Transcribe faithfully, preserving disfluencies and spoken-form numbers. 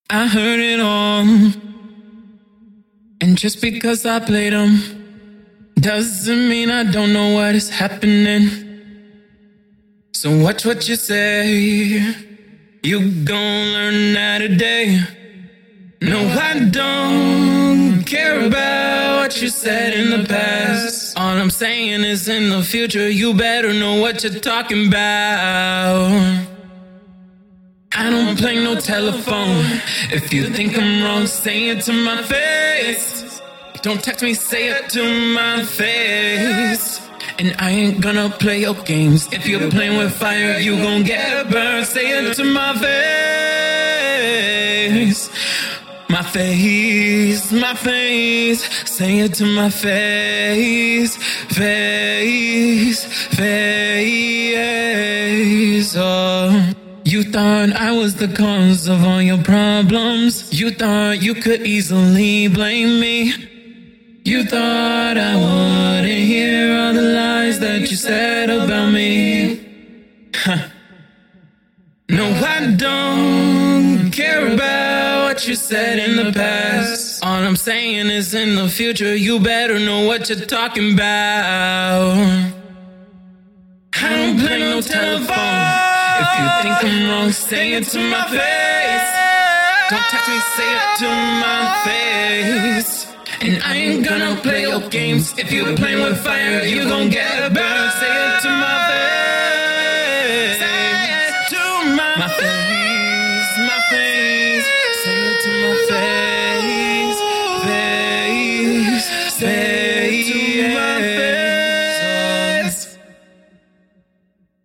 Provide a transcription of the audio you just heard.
I heard it all. And just because I played them doesn't mean I don't know what is happening. So watch what you say. You gon' learn that today. No, I don't care about what you said in the past. All I'm saying is in the future, you better know what you're talking about. I don't play no telephone. If you think I'm wrong, say it to my face. Don't text me, say it to my face. And I ain't gonna play your games. If you're playing with fire, you gon' get burned. Say it to my face. My face, my face. Say it to my face. Face, face. Oh. You thought I was the cause of all your problems. You thought you could easily blame me. You thought I wouldn't hear all the lies that you said about me. Huh. No, I don't care about what you said in the past. All I'm saying is in the future, you better know what you're talking about. I don't play no telephone. If you think I'm wrong, say it to my face. Don't text me, say it to my face. And I ain't gonna play your games. If you're playing with fire, you gon' get burned. Say it to my face.